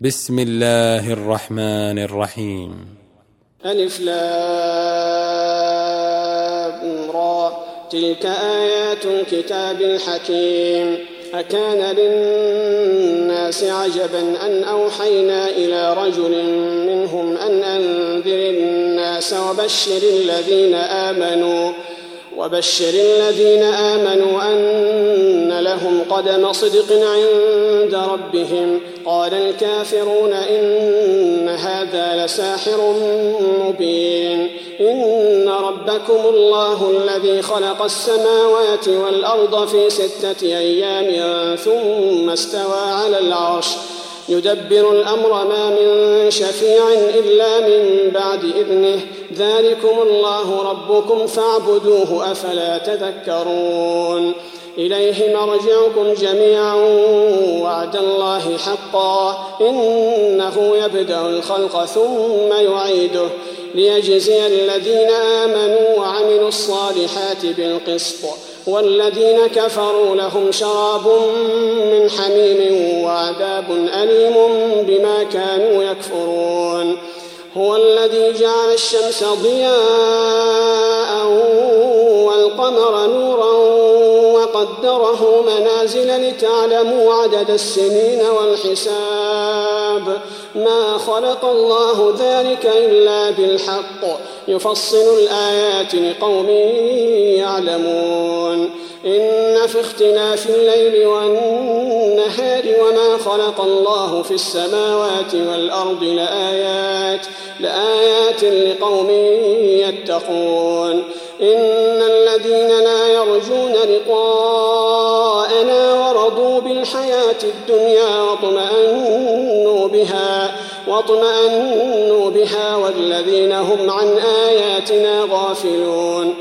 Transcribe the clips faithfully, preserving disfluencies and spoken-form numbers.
بسم الله الرحمن الرحيم. ألف لام را تلك آيات الكتاب الحكيم. أكان للناس عجبا أن أوحينا إلى رجل منهم أن أنذر الناس وبشر الذين آمنوا وبشر الذين آمنوا أن لهم قدم صدق عند ربهم. قال الكافرون إن هذا لساحر مبين. إن ربكم الله الذي خلق السماوات والأرض في ستة أيام ثم استوى على العرش يدبر الأمر ما من شفيع إلا من بعد إذنه. ذلكم الله ربكم فاعبدوه أفلا تذكرون. إليه مرجعكم جميعا وعد الله حقا إنه يبدأ الخلق ثم يعيده ليجزي الذين آمنوا وعملوا الصالحات بالقسط والذين كفروا لهم شراب من حميم وعذاب أليم بما كانوا يكفرون. هو الذي جعل الشمس ضياء والقمر نورا وقدره منازل لتعلموا عدد السنين والحساب. ما خلق الله ذلك إلا بالحق يفصل الآيات لقوم يعلمون. إن في اختلاف الليل والنهار وما خلق الله في السماوات والأرض لآيات لآيات لقوم يتقون. إن الذين لا يرجون لقاءنا ورضوا بالحياة الدنيا واطمأنوا بها واطمأنوا بها والذين هم عن آياتنا غافلون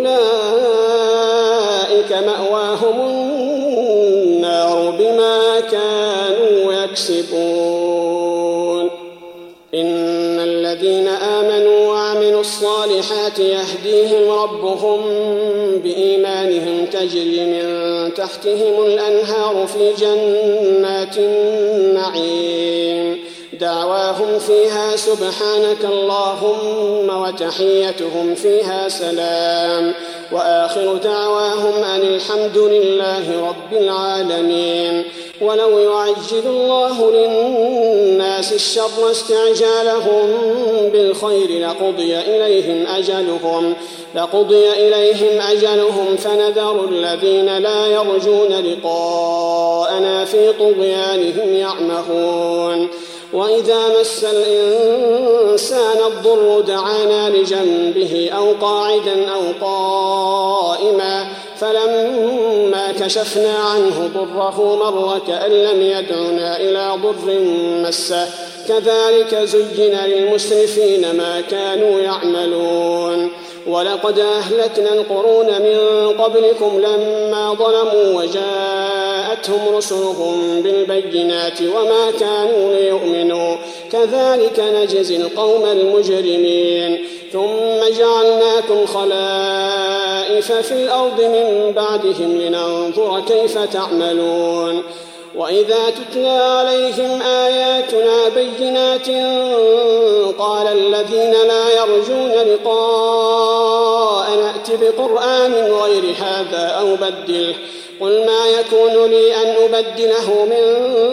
أولئك مأواهم النار بما كانوا يكسبون. إن الذين آمنوا وعملوا الصالحات يهديهم ربهم بإيمانهم تجري من تحتهم الأنهار في جنات النعيم. دعواهم فيها سبحانك اللهم وتحيتهم فيها سلام وآخر دعواهم أن الحمد لله رب العالمين. ولو يعجل الله للناس الشر استعجالهم بالخير لقضي إليهم أجلهم لقضي إليهم أجلهم فنذر الذين لا يرجون لقاءنا في طغيانهم يعمهون. وإذا مس الإنسان الضر دعانا لجنبه أو قاعدا أو قائما فلما كشفنا عنه ضره مر كأن لم يدعنا إلى ضر مسه كذلك زين للمسرفين ما كانوا يعملون. ولقد أهلكنا القرون من قبلكم لما ظلموا وجاءتهم رسلهم بالبينات وما كانوا ليؤمنوا كذلك نجزي القوم المجرمين. ثم جعلناكم خلائف في الأرض من بعدهم لننظر كيف تعملون. وإذا تتلى عليهم آياتنا بينات قال الذين لا يرجون لقاءنا ائت بقرآن غير هذا أو بدله قل ما يكون لي أن أبدله من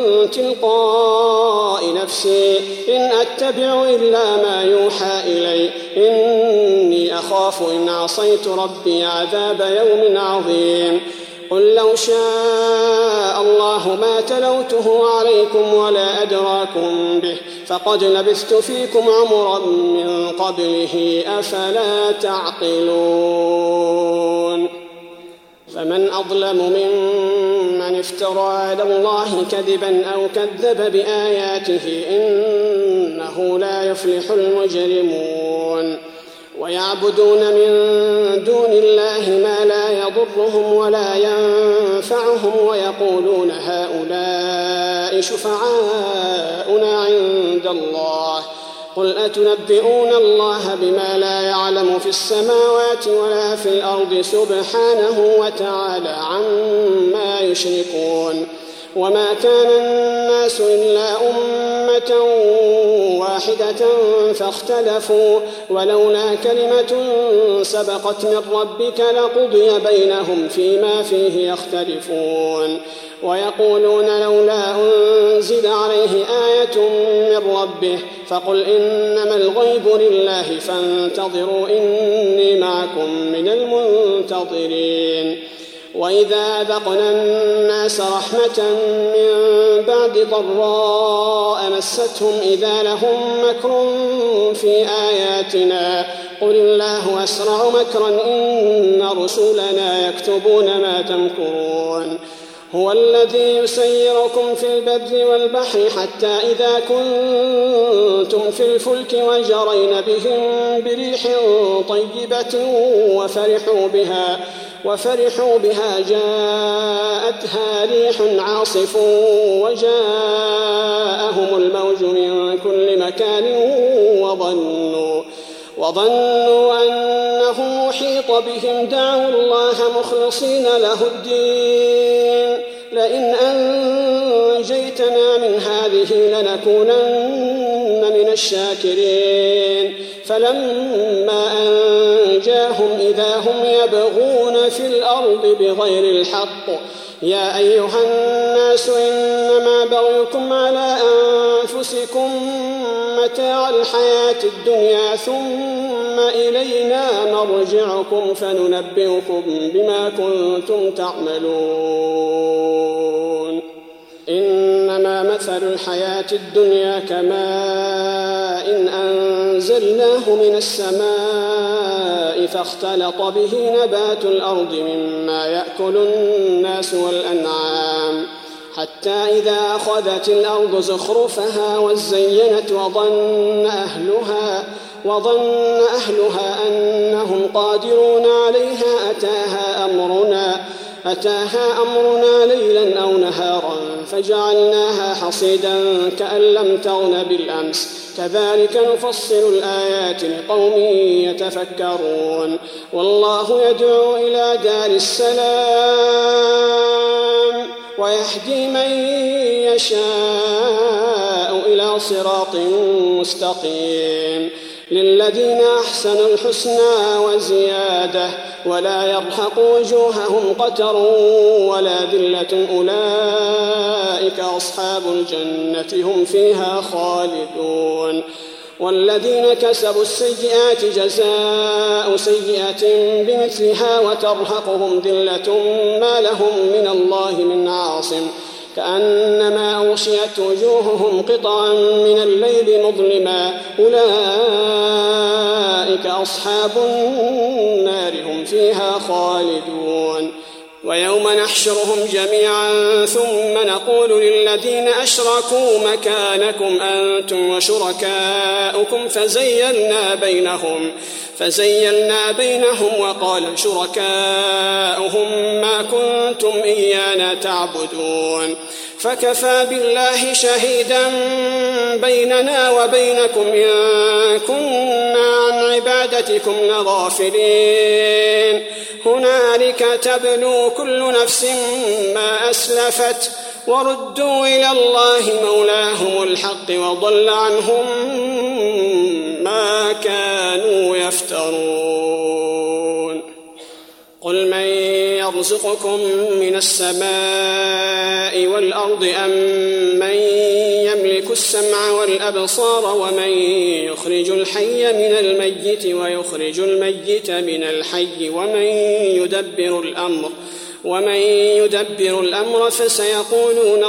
تلقاء نفسي إن أتبع إلا ما يوحى إلي إني أخاف إن عصيت ربي عذاب يوم عظيم. قل لو شاء الله ما تلوته عليكم ولا أدراكم به فقد لبثت فيكم عمرا من قبله أفلا تعقلون. فمن أظلم ممن افترى على الله كذبا أو كذب بآياته إنه لا يفلح المجرمون. ويعبدون من دون الله ما لا يضرهم ولا ينفعهم ويقولون هؤلاء شفعاؤنا عند الله قل أتنبئون الله بما لا يعلم في السماوات ولا في الأرض سبحانه وتعالى عما يشركون. وما كان الناس إلا أمة واحدة فاختلفوا ولولا كلمة سبقت من ربك لقضي بينهم فيما فيه يختلفون ويقولون لولا أنزل عليه آية من ربه فقل إنما الغيب لله فانتظروا إني معكم من المنتظرين وإذا ذقنا الناس رحمة من بعد ضراء مستهم إذا لهم مكر في آياتنا قل الله أسرع مكرا إن رسلنا يكتبون ما تمكرون هو الذي يسيركم في البر والبحر حتى إذا كنتم في الفلك وجرين بهم بريح طيبة وفرحوا بها وفرحوا بها جاءتها ريح عاصف وجاءهم الموج من كل مكان وظنوا وظنوا أنه محيط بهم دعوا الله مخلصين له الدين لئن أنجيتنا من هذه لنكونن من الشاكرين فلما أنجاهم إذا هم يبغون في الأرض بغير الحق يا أيها الناس إنما بغيكم على أنفسكم متاع الحياة الدنيا ثم إلينا مرجعكم فننبئكم بما كنتم تعملون إنما مثل الحياة الدنيا كماء إن أنزلناه من السماء فاختلط به نبات الأرض مما يأكل الناس والأنعام حتى إذا أخذت الأرض زخرفها وزينت وظن أهلها وظن أهلها أنهم قادرون عليها أتاها أمرنا أتاها أمرنا ليلا أو نهارا فجعلناها حصيدا كأن لم تغن بالأمس كذلك نفصل الآيات لقوم يتفكرون والله يدعو إلى دار السلام ويهدي من يشاء إلى صراط مستقيم للذين أحسنوا الحسنى وزيادة ولا يرهق وجوههم قتر ولا ذلة أولئك أصحاب الجنة هم فيها خالدون والذين كسبوا السيئات جزاء سيئة بمثلها وترهقهم ذلة ما لهم من الله من عاصم كأنما أغشيت وجوههم قطعا من الليل مظلما أولئك أصحاب النار هم فيها خالدون ويوم نحشرهم جميعا ثم نقول للذين أشركوا مكانكم أنتم وشركاؤكم فزيلنا بينهم فزيلنا بينهم وقال شركاؤهم ما كنتم إيانا تعبدون فكفى بالله شهيدا بيننا وبينكم إن كنا عن عبادتكم لغافلين هنالك تبلو كل نفس ما أسلفت وردوا إلى الله مولاهم الحق وضل عنهم ما كانوا يفترون قل من يرزقكم من السماء والأرض أم من يملك السمع والأبصار ومن يخرج الحي من الميت ويخرج الميت من الحي ومن يدبر الأمر ومن يدبر الأمر فسيقولون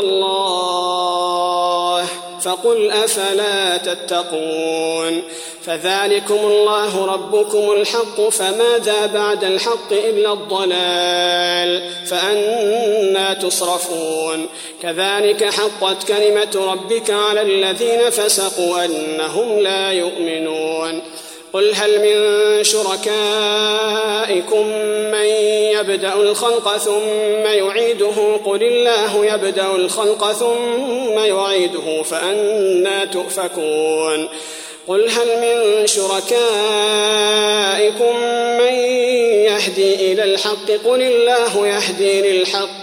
الله فقل أفلا تتقون فذلكم الله ربكم الحق فماذا بعد الحق إلا الضلال فأنى تصرفون كذلك حقت كلمة ربك على الذين فسقوا أنهم لا يؤمنون قل هل من شركائكم من يبدأ الخلق ثم يعيده قل الله يبدأ الخلق ثم يعيده فأنى تؤفكون قل هل من شركائكم من يهدي إلى الحق قل الله يهدي للحق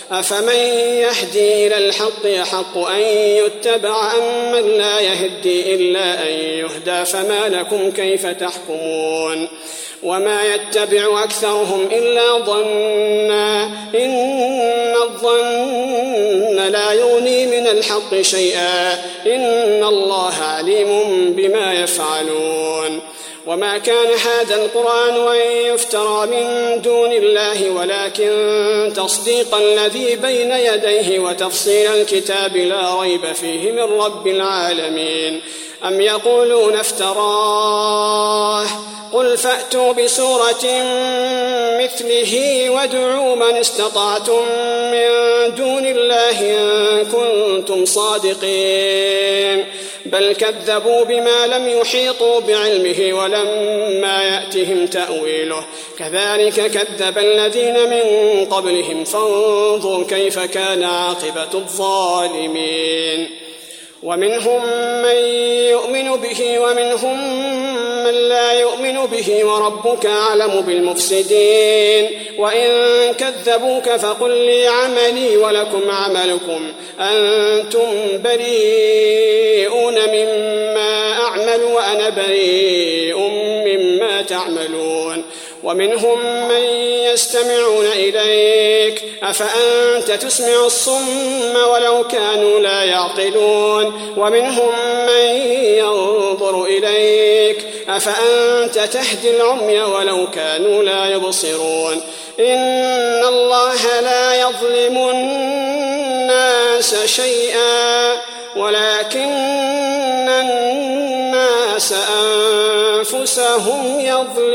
أفمن يهدي إلى الحق يحق أن يتبع أم من لا يهدي إلا أن يهدى فما لكم كيف تحكمون وما يتبع أكثرهم إلا ظنا إن الظن لا يغني من الحق شيئا إن الله عليم بما يفعلون وما كان هذا القرآن أن يفترى من دون الله ولكن تصديق الذي بين يديه وتفصيل الكتاب لا ريب فيه من رب العالمين أم يقولون افتراه قل فأتوا بسورة مثله وادعوا من استطعتم من دون الله إن كنتم صادقين بل كذبوا بما لم يحيطوا بعلمه ولما يأتهم تأويله كذلك كذب الذين من قبلهم فانظر كيف كان عاقبة الظالمين ومنهم من يؤمن به ومنهم من لا يؤمن به وربك أعلم بالمفسدين وإن كذبوك فقل لي عملي ولكم عملكم أنتم بريئون مما أعمل وأنا بريء مما تعملون ومنهم من يستمعون إليك أفأنت تسمع الصم ولو كانوا لا يعقلون ومنهم من ينظر إليك أفأنت تهدي العمي ولو كانوا لا يبصرون إن الله لا يظلم الناس شيئا ولكن الناس أنفسهم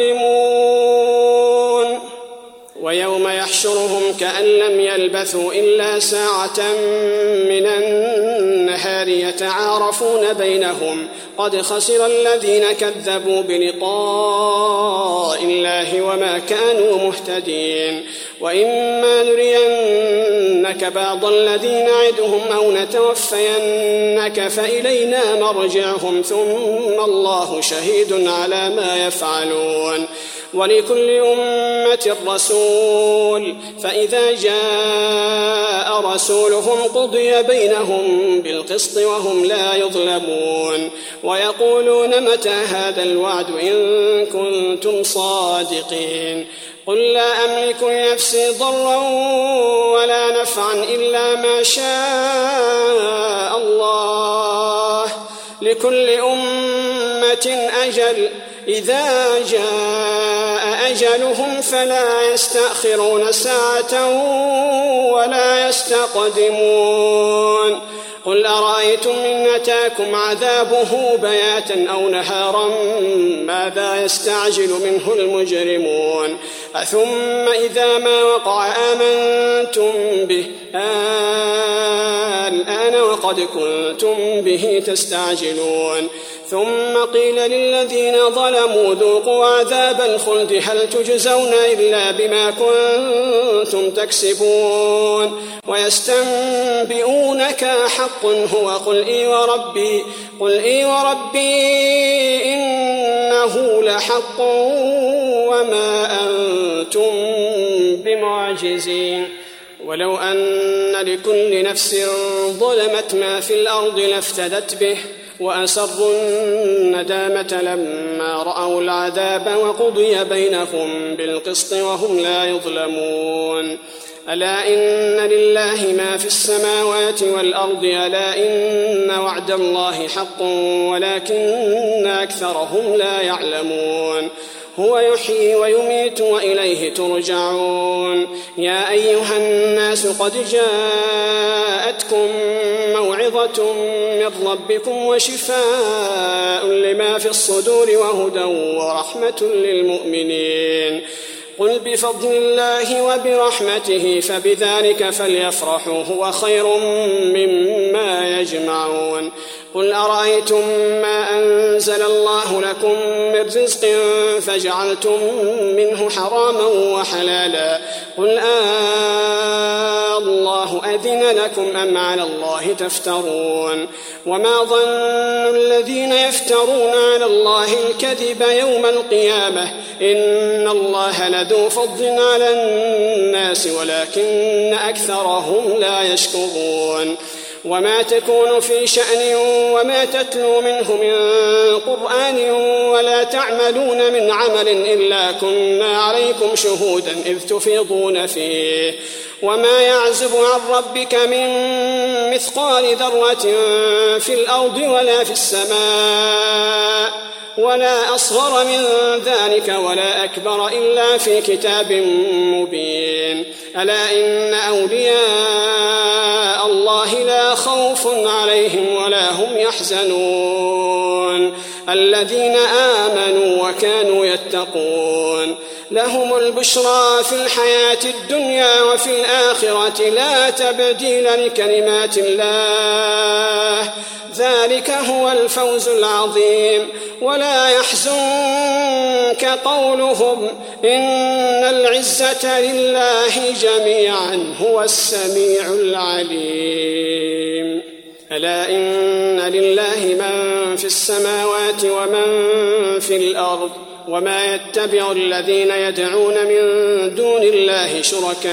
يظلمون ويوم يحشرهم كأن لم يلبثوا إلا ساعة من النهار يتعارفون بينهم قد خسر الذين كذبوا بلقاء الله وما كانوا مهتدين وإما نرينك بعض الذي نعدهم أو نتوفينك فإلينا مرجعهم ثم الله شهيد على ما يفعلون ولكل أمة رسول فإذا جاء رسولهم قضي بينهم بالقسط وهم لا يظلمون ويقولون متى هذا الوعد إن كنتم صادقين قل لا أملك لنفسي ضرا ولا نفعا إلا ما شاء الله لكل أمة أجل إذا جاء أجلهم فلا يستأخرون ساعة ولا يستقدمون قل أرأيتم إن أتاكم عذابه بياتا أو نهارا ماذا يستعجل منه المجرمون أثم إذا ما وقع آمنتم به الآن وقد كنتم به تستعجلون ثم قيل للذين ظلموا ذوقوا عذاب الخلد هل تجزون إلا بما كنتم تكسبون ويستنبئونك حق هو قل إي وربي قل إي وربي إنه لحق وما أنتم بمعجزين ولو أن لكل نفس ظلمت ما في الأرض لافتدت به وأسروا الندامة لما رأوا العذاب وقضي بينهم بالقسط وهم لا يظلمون ألا إن لله ما في السماوات والأرض ألا إن وعد الله حق ولكن أكثرهم لا يعلمون هو يحيي ويميت وإليه ترجعون يا أيها الناس قد جاءتكم موعظة من ربكم وشفاء لما في الصدور وهدى ورحمة للمؤمنين قل بفضل الله وبرحمته فبذلك فليفرحوا هو خير مما يجمعون قل أرأيتم ما أنزل الله لكم من رزق فجعلتم منه حراما وحلالا قل آه الله الله أذن لكم أم على الله تفترون وما ظن الذين يفترون على الله الكذب يوم القيامة إن الله لذو فضل على الناس ولكن أكثرهم لا يشكرون وما تكون في شأن وما تتلو منه من قرآن ولا تعملون من عمل إلا كنا عليكم شهودا إذ تفيضون فيه وما يعزب عن ربك من مثقال ذرة في الأرض ولا في السماء ولا أصغر من ذلك ولا أكبر إلا في كتاب مبين ألا إن أولياء الله لا خوف عليهم ولا هم يحزنون الذين آمنوا وكانوا يتقون لهم البشرى في الحياة الدنيا وفي الآخرة لا تبديل لكلمات الله ذلك هو الفوز العظيم ولا يحزنك قولهم إن العزة لله جميعا هو السميع العليم ألا إن لله من في السماوات ومن في الأرض وما يتبع الذين يدعون من دون الله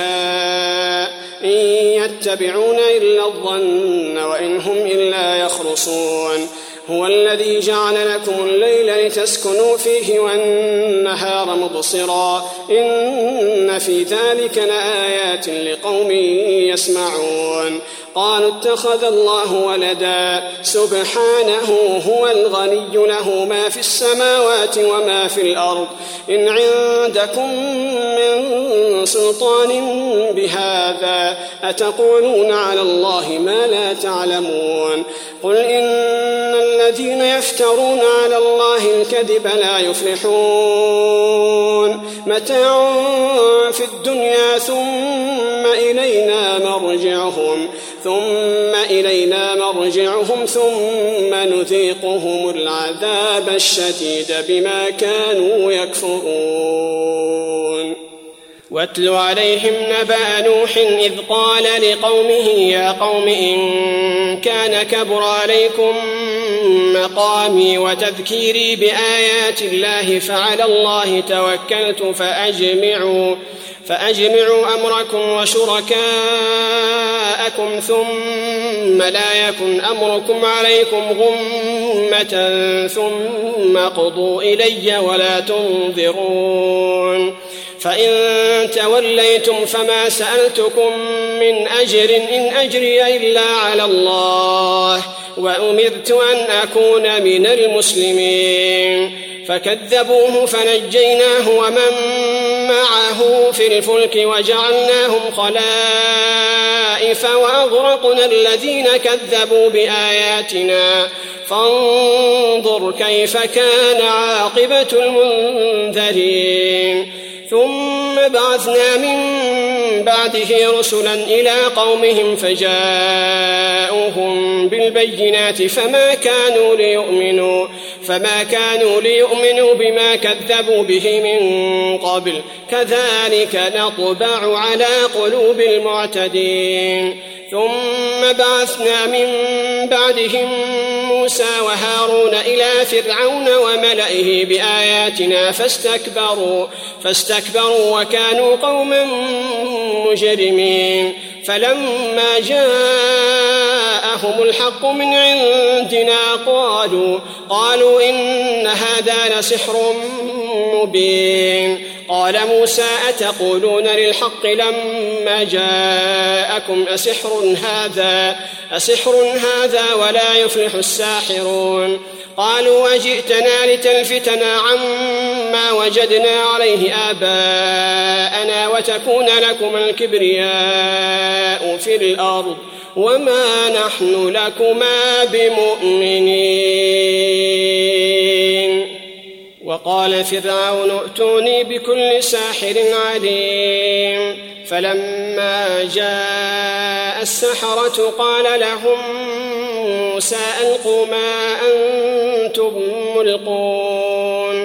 شركاء إن يتبعون إلا الظن وإن هم إلا يخرصون هو الذي جعل لكم الليل لتسكنوا فيه والنهار مبصرا إن في ذلك لآيات لقوم يسمعون قالوا اتخذ الله ولدا سبحانه هو الغني له ما في السماوات وما في الأرض إن عندكم من سلطان بهذا أتقولون على الله ما لا تعلمون قل إن الذين يفترون على الله الكذب لا يفلحون متاع في الدنيا ثم إلينا مرجعهم ثم إلينا مرجعهم ثم نذيقهم العذاب الشديد بما كانوا يكفرون واتل عليهم نبأ نوح إذ قال لقومه يا قوم إن كان كبر عليكم مقامي وتذكيري بآيات الله فعلى الله توكلت فأجمعوا فأجمعوا أمركم وشركاءكم ثم لا يكن أمركم عليكم غمة ثم قضوا إلي ولا تنظرون فإن توليتم فما سألتكم من أجر إن أجري إلا على الله وأمرت أن أكون من المسلمين فكذبوه فنجيناه ومن معه في الفلك وجعلناهم خلائف وأغرقنا الذين كذبوا بآياتنا فانظر كيف كان عاقبة المنذرين ثم بعثنا من بعده رسلا إلى قومهم فجاءوهم بالبينات فما كانوا ليؤمنوا فما كانوا ليؤمنوا بما كذبوا به من قبل كذلك نطبع على قلوب المعتدين ثم بعثنا من بعدهم موسى وهارون إلى فرعون وملئه بآياتنا فاستكبروا فاستكبروا وكانوا قوما مجرمين فلما جاءهم الحق من عندنا قالوا قالوا إن هذا لسحر مبين قال موسى أتقولون للحق لما جاءكم أسحر هذا أسحر هذا ولا يفلح الساحرون قالوا أجئتنا لتلفتنا عما وجدنا عليه آباءنا وتكون لكما الكبرياء في الأرض وما نحن لكما بمؤمنين وقال فرعون ائتوني بكل ساحر عليم فلما جاء السحرة قال لهم موسى ألقوا ما أنتم ملقون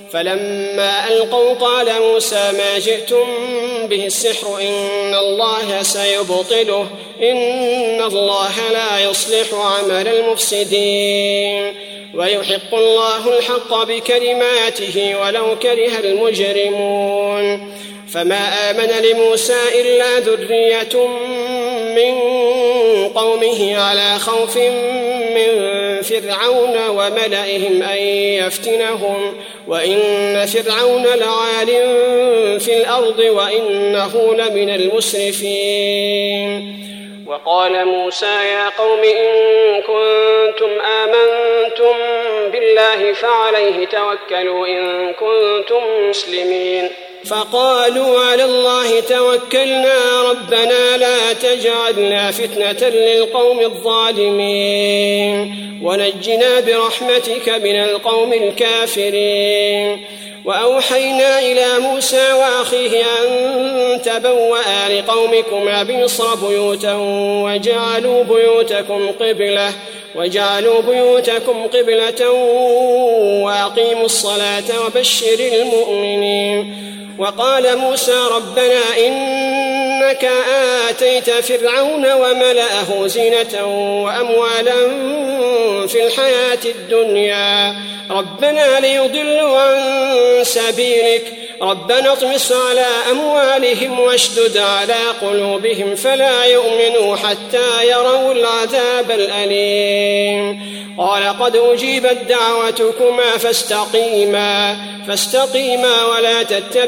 فلما ألقوا قال موسى ما جئتم به السحر إن الله سيبطله إن الله لا يصلح عمل المفسدين ويحق الله الحق بكلماته ولو كره المجرمون فما آمن لموسى إلا ذرية من قومه على خوف من فرعون وملئهم أن يفتنهم وإن فرعون لعال في الأرض وإنه لمن المسرفين وقال موسى يا قوم إن كنتم آمنتم بالله فعليه توكلوا إن كنتم مسلمين فقالوا على الله توكلنا ربنا لا تجعلنا فتنة للقوم الظالمين ونجنا برحمتك من القوم الكافرين وأوحينا إلى موسى وأخيه أن تبوأ لقومكما بمصر بيوتا وجعلوا بيوتكم قبلة وجعلوا بيوتكم قبلة وأقيموا الصلاة وبشر المؤمنين وقال موسى ربنا إنك آتيت فرعون وملأه زينة وأموالا في الحياة الدنيا ربنا ليضلوا عن سبيلك ربنا اطمس على أموالهم واشدد على قلوبهم فلا يؤمنوا حتى يروا العذاب الأليم قال قد أجيبت دعوتكما فاستقيما فاستقيما ولا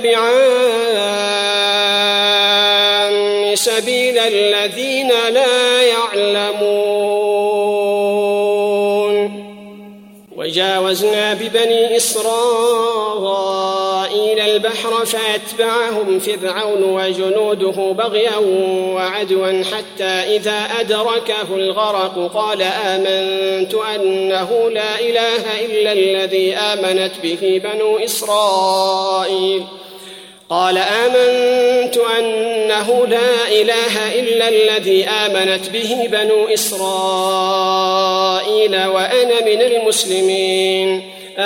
تتبعان سبيل الذين لا يعلمون وجاوزنا ببني إسرائيل البحر فأتبعهم فرعون وجنوده بغيا وعدوا حتى إذا أدركه الغرق قال آمنت أنه لا إله إلا الذي آمنت به بنو إسرائيل قال آمنت أنه لا إله إلا الذي آمنت به بنو إسرائيل وأنا من المسلمين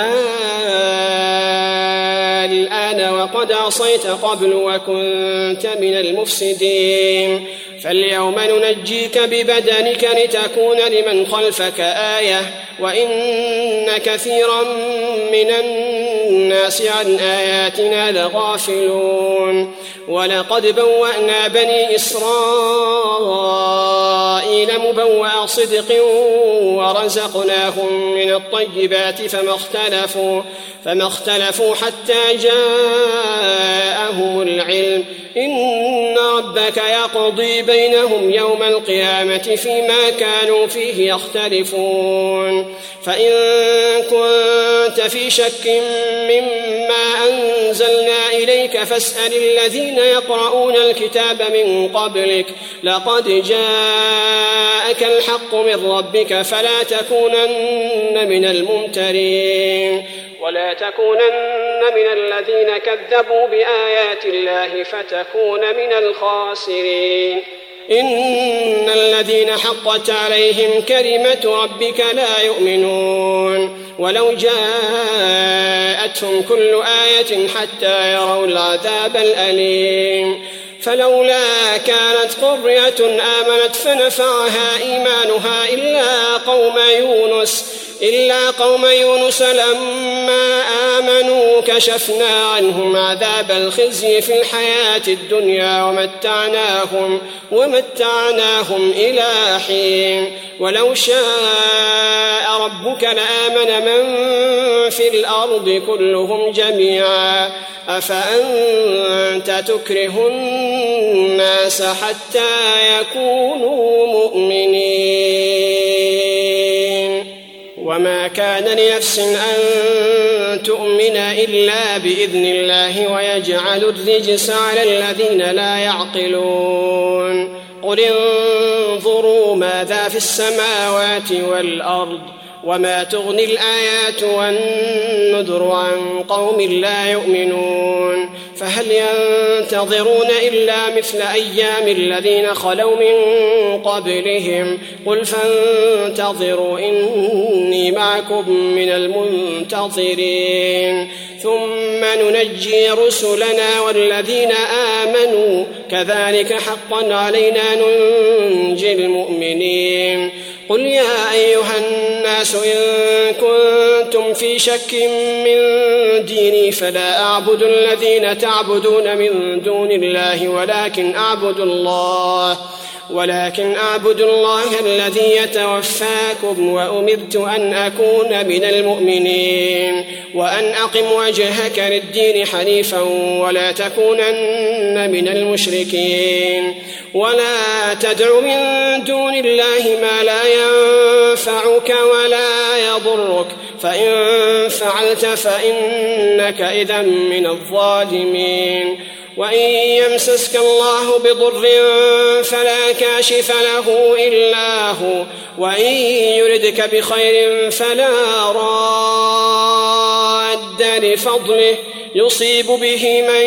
الآن وقد عصيت قبل وكنت من المفسدين فاليوم ننجيك ببدنك لتكون لمن خلفك آية وإن كثيرا من الناس عن آياتنا لغافلون ولقد بوأنا بني إسرائيل مبوأ صدق ورزقناهم من الطيبات فما اختلفوا فما اختلفوا حتى جاءهم العلم إن ربك يقضي بينهم يوم القيامة فيما كانوا فيه يختلفون فإن كنت في شك مما أنزلنا إليك فاسأل الذين يقرؤون الكتاب من قبلك لقد جاءك الحق من ربك فلا تكونن من الممترين ولا تكونن من الذين كذبوا بآيات الله فتكون من الخاسرين إن الذين حقت عليهم كلمة ربك لا يؤمنون ولو جاءتهم كل آية حتى يروا العذاب الأليم فلولا كانت قرية آمنت فنفعها إيمانها إلا قوم يونس إلا قوم يونس لما آمنوا كشفنا عنهم عذاب الخزي في الحياة الدنيا ومتعناهم ومتعناهم إلى حين ولو شاء ربك لآمن من في الأرض كلهم جميعا أفأنت تكره الناس حتى يكونوا مؤمنين وما كان لنفس أن تؤمن إلا بإذن الله ويجعل الرجس على الذين لا يعقلون قل انظروا ماذا في السماوات والأرض وما تغني الآيات والنذر عن قوم لا يؤمنون فهل ينتظرون إلا مثل أيام الذين خلوا من قبلهم قل فانتظروا إني معكم من المنتظرين ثم ننجي رسلنا والذين آمنوا كذلك حقا علينا ننجي المؤمنين قل يا أيها الناس إن كنتم في شك من ديني فلا أعبد الذين تعبدون من دون الله ولكن أعبد الله ولكن أعبد الله الذي يتوفاكم وأمرت أن أكون من المؤمنين وأن أقم وجهك للدين حنيفا ولا تكونن من المشركين ولا تدع من دون الله ما لا ينفعك ولا يضرك فإن فعلت فإنك إذا من الظالمين وإن يمسسك الله بضر فلا كاشف له إلا هو وإن يردك بخير فلا راد لفضله يصيب به من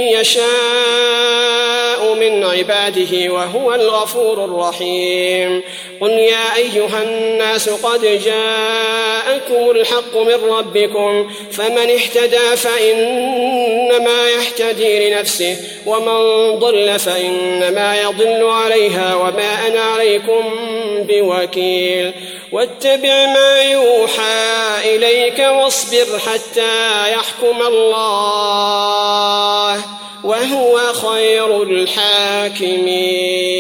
يشاء من عباده وهو الغفور الرحيم قل يا أيها الناس قد جاءكم الحق من ربكم فمن اهتدى فإنما يهتدي لنفسه ومن ضل فإنما يضل عليها وما أنا عليكم بوكيل واتبع ما يوحى إليك واصبر حتى يحكم الله وهو خير الحاكمين.